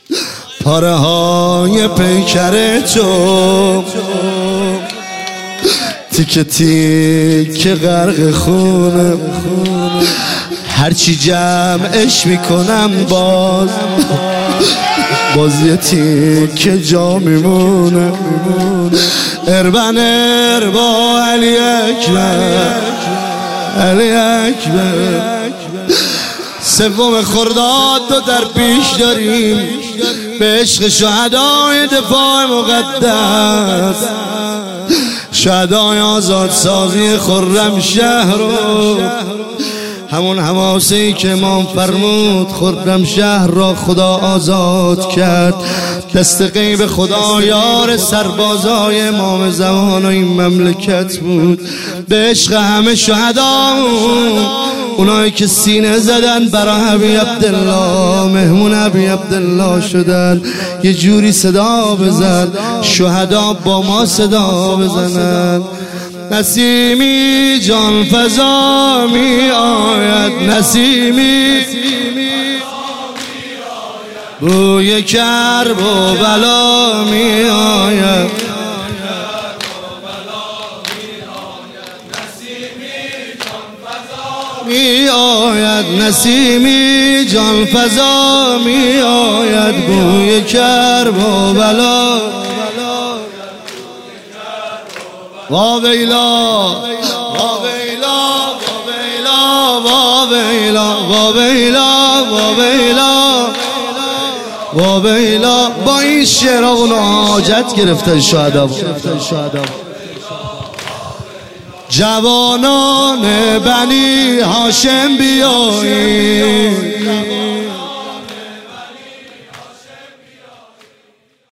پاره های پیکر تو تیکه تیکه غرق خونه، هرچی جمعش میکنم باز یه تیکه جا میمونه. اربن اربا علی اکبر علی اکبر. سوم خرداد رو در پیش داریم به عشق شهدای دفاع مقدس، شهدای آزادسازی خرمشهر رو، همون حماسه‌ای که امام فرمود خرمشهر را خدا آزاد کرد. دست غیب خدا یار سربازای امام زمان و این مملکت بود. به عشق همه شهدامون، اونایی که سینه زدن برای ابی عبدالله، مهمون ابی عبدالله شدن، یه جوری صدا بزن شهدا با ما صدا بزنن. نسیمی جان فضا می آید، نسیمی بوی کرب و بلا می آید، می آید نسیمی جان فضا می آید، بوی کرب و بلا. واویلا واویلا واویلا واویلا واویلا واویلا. با این شعرها اونو حاجت گرفتن شهدا. جوانان بنی هاشم بیایید،